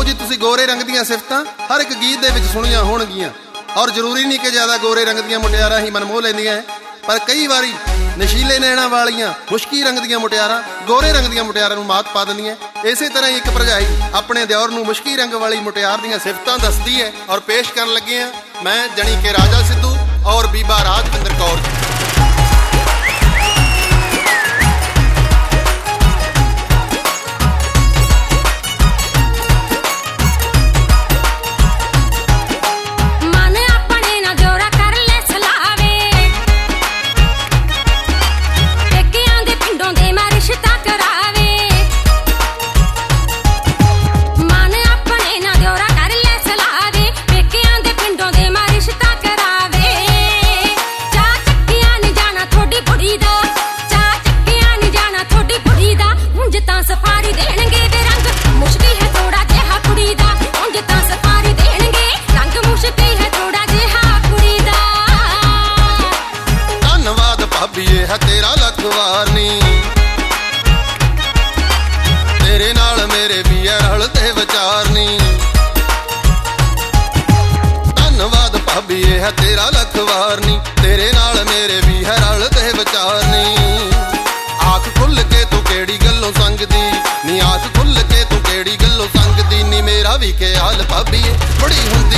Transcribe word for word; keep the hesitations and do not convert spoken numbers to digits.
जी तुसी गोरे रंग दियां सिफतां हर एक गीत दे विच सुणियां होणगियां और जरूरी नहीं कि ज़्यादा गोरे रंग दियां मुटियारां ही मनमोह लैंदियां पर कई वारी नशीले नैणा वालियां मुश्की रंग दियां मुटियारां गोरे रंग दियां मुटियारां नूं मात पा दिंदियां। इसे तरह ही एक भरजाई अपने दिओर नूं मुश्की रंग वाली मुटियार दियां सिफतां दसदी है और पेश करन लगे हां मैं जणी के राजा सिद्धू और बीबा राजविंदर कौर। है तेरा लखवार नी तेरे नाल मेरे भी है रलते विचार नी। धन्नवाद भाभी है तेरा लखवार नी तेरे नाल मेरे भी है रलते विचार नी। आख खुल के तू केड़ी गल्लों संगदी नी आख खुल के तू केड़ी गल्लों संगदी नी मेरा भी ख्याल भाभी बड़ी हुंदी